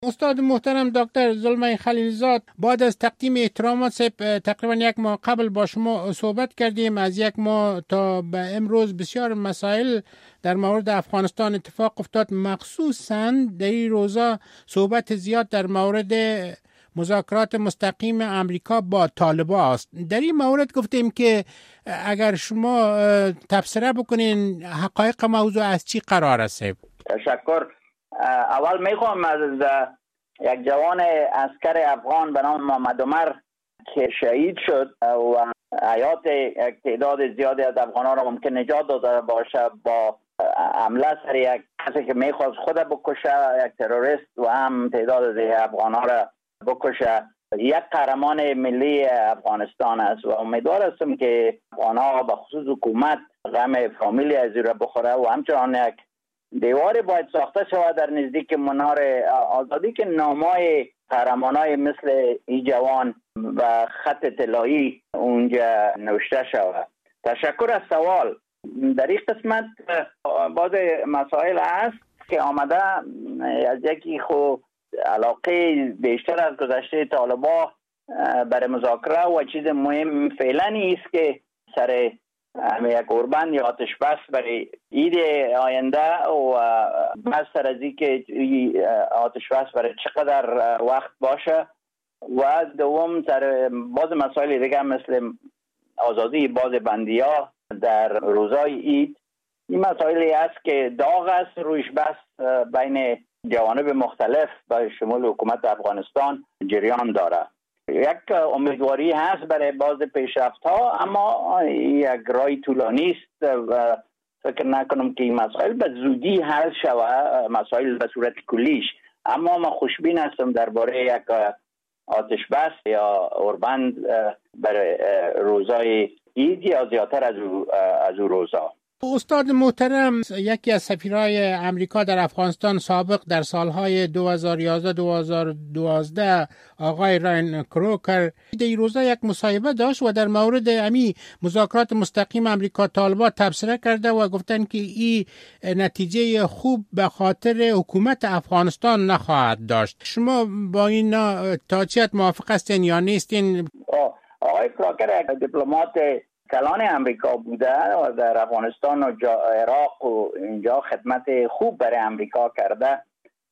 استاد محترم دکتر زلمه خلیلزاد، بعد از تقدیم احترامات تقریبا یک ماه قبل با شما صحبت کردیم. از یک ماه تا به امروز بسیار مسائل در مورد افغانستان اتفاق افتاد، مخصوصا در این روزا صحبت زیاد در مورد مذاکرات مستقیم امریکا با طالبان است. در این مورد گفتیم که اگر شما تبصره بکنین حقایق موضوع از چی قرار است؟ تشکر. اول میخوام از یک جوان عسکر افغان به نام محمد عمر که شهید شد و حیات یک تعداد زیادی از افغانان را ممکن نجات داده باشه با حمله سر یک کسی که میخواست خود بکشه، یک تروریست، و هم تعداد از افغانان را بکشه، یک قهرمان ملی افغانستان است و امیدوار هستم که افغان‌ها به خصوص حکومت غم فامیلی از او را بخوره و همچنان یک دیواری باید ساخته شود در نزدیک منار آزادی که نامای قهرمانای مثل این جوان و خط طلایی اونجا نوشته شود. تشکر از سوال. در این قسمت بعض مسائل هست که آمده از یکی خود علاقه بیشتر از گذشته طالبان برای مذاکره و چیز مهم فعلا است که سر یک قربان یا آتش بس برای عید آینده و بس سر از این که آتش بس برای چقدر وقت باشه و دوم سر بعض مسائل دیگه مثل آزادی بعض بندی‌ها در روزای عید. این مسائلی است که داغ است رویش بس بین جوانب مختلف به شمول حکومت افغانستان جریان داره. یک امیدواری هست برای باز پیشرفت ها، اما یک راه طولانی است و فکر نکنم که این مسائل به زودی حل شود، مسائل به صورت کلیش. اما من خوشبین هستم درباره یک آتش بس یا اوربند برای روزای عید یا زیادتر از او روزا. استاد محترم، یکی از سفیرهای امریکا در افغانستان سابق در سالهای 2011-2012 آقای راین کروکر در روزا یک مصاحبه داشت و در مورد امی مذاکرات مستقیم امریکا طالبان تبصره کرده و گفتن که این نتیجه خوب به خاطر حکومت افغانستان نخواهد داشت. شما با این تاچیت موافق هستین یا نیستین؟ آقای کروکر دیپلمات کلان امریکا بوده و در افغانستان و عراق و اینجا خدمت خوب برای امریکا کرده.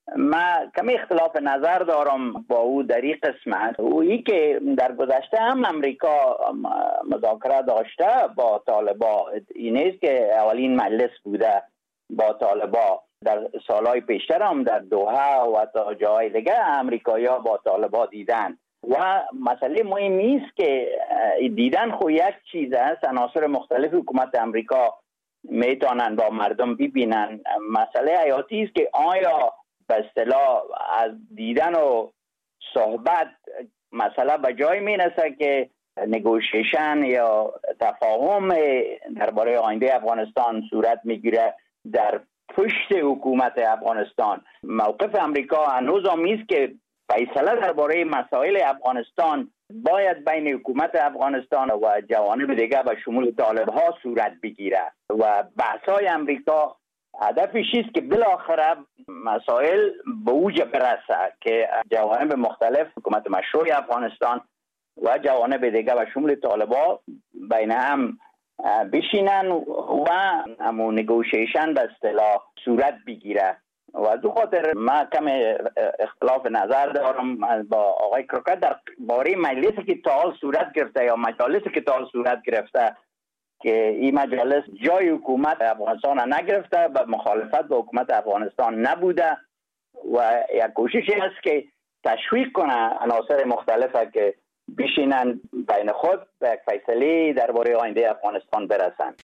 من کمی اختلاف نظر دارم با او در این قسمت. اویی که در گذشته هم امریکا مذاکره داشته با طالبان، این نیست که اولین مجلس بوده با طالبان. در سالهای پیشتر هم در دوحه و تا جای دیگه امریکایی‌ها با طالبان دیدن و مسئله مهمی است که دیدن خو یک چیز است. عناصر مختلف حکومت امریکا میتونن با مردم ببینن. مسئله حیاتی است که آیا به اصطلاح از دیدن و صحبت مسئله به جای میرسه که نگوشیشن یا تفاهم درباره آینده افغانستان صورت میگیره در پشت حکومت افغانستان. موقف امریکا هنوز هم است که فیصله درباره مسائل افغانستان باید بین حکومت افغانستان و جوانب دیگه به شمول طالب‌ها صورت بگیره و بحث‌های امریکا هدفش است که بالاخره مسائل به اوج برسه که جوانب مختلف حکومت مشروع افغانستان و جوانب دیگه به شمول طالب‌ها بین هم بشینن و همون نگوشیشن به اصطلاح صورت بگیره. و دو خاطر من کم اختلاف نظر دارم با آقای کروکر در باره مجلسی که تا حال صورت گرفته یا مجالسی که تا حال صورت گرفته که این مجالس جای حکومت افغانستان نگرفته و مخالفت با حکومت افغانستان نبوده و یک کوششی است که تشویق کنه عناصر مختلفه که بشینن بین خود به یک فیصله درباره آینده افغانستان برسن.